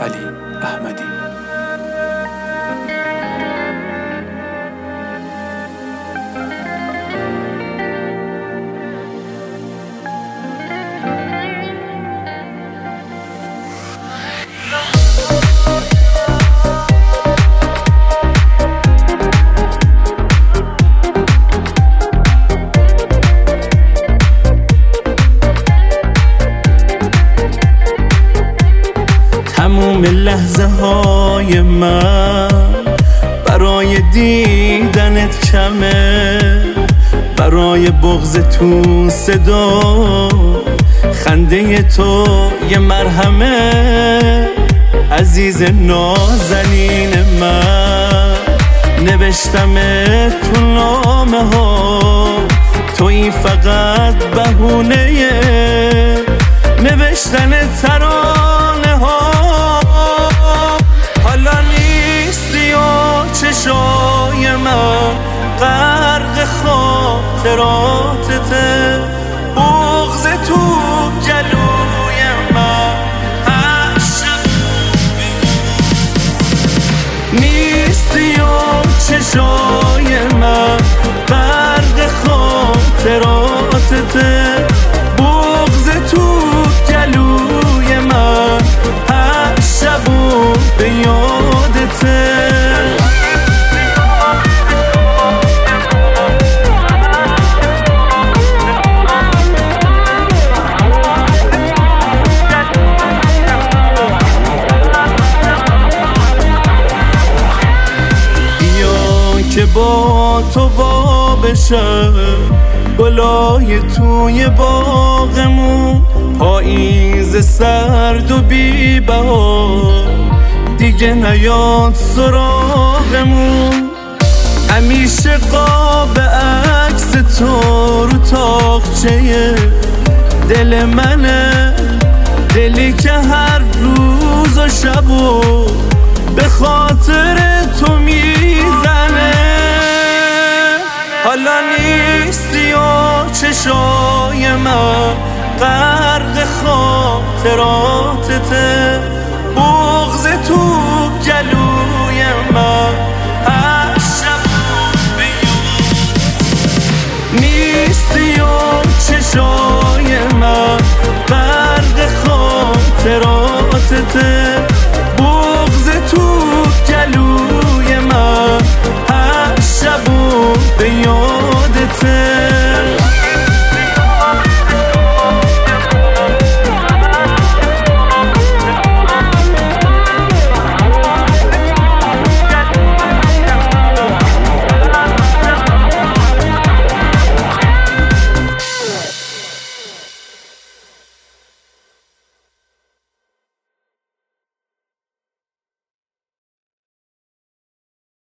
علی احمدی. تموم لحظه های من برای دیدنت کمه، برای بغض تو صدا خنده تو یه مرهمه. عزیز نازنین من نوشتم تو نامه ها، تویی فقط بهونه نوشتن ترانه ها. حالا نیستی و چشای من غرق خاطراتته، بغض تو جلوی من هر شب نیستی و چشای من غرق خاطراتته، بغض تو جلوی من هر شب به یادته. که با تو وا بشم گلای توی باغمون، پاییز سرد و بی بهار دیگه نیاد سراغمون. همیشه قاب عکس تو رو تاقچه دل منه، دلی که هر روز و شبو به خاطر تو میزنه. حالا نیستی و چشای من غرق خاطراتته، بغض تو جلوی من هر شب به نیستی و چشای من غرق خاطراتته،